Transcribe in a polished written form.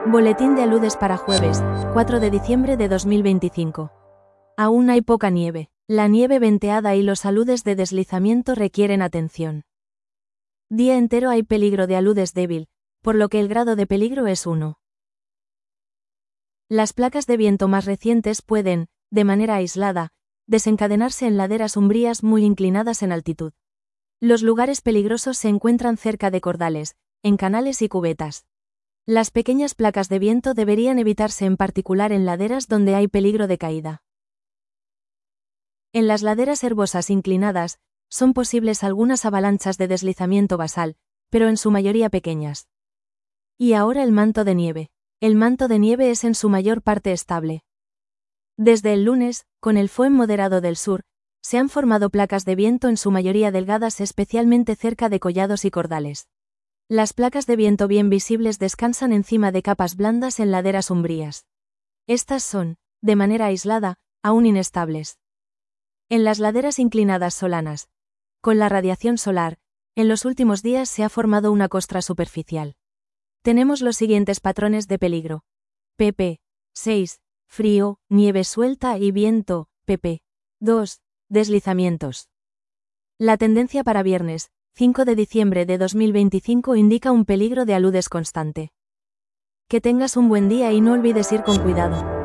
Boletín de aludes para jueves, 4 de diciembre de 2025. Aún hay poca nieve. La nieve venteada y los aludes de deslizamiento requieren atención. Día entero hay peligro de aludes débil, por lo que el grado de peligro es 1. Las placas de viento más recientes pueden, de manera aislada, desencadenarse en laderas umbrías muy inclinadas en altitud. Los lugares peligrosos se encuentran cerca de cordales, en canales y cubetas. Las pequeñas placas de viento deberían evitarse en particular en laderas donde hay peligro de caída. En las laderas herbosas inclinadas, son posibles algunas avalanchas de deslizamiento basal, pero en su mayoría pequeñas. Y ahora el manto de nieve. El manto de nieve es en su mayor parte estable. Desde el lunes, con el FOEM moderado del sur, se han formado placas de viento en su mayoría delgadas especialmente cerca de collados y cordales. Las placas de viento bien visibles descansan encima de capas blandas en laderas umbrías. Estas son, de manera aislada, aún inestables. En las laderas inclinadas solanas, con la radiación solar, en los últimos días se ha formado una costra superficial. Tenemos los siguientes patrones de peligro. pp. 6. Frío, nieve suelta y viento. pp. 2. Deslizamientos. La tendencia para viernes, 5 de diciembre de 2025 indica un peligro de aludes constante. Que tengas un buen día y no olvides ir con cuidado.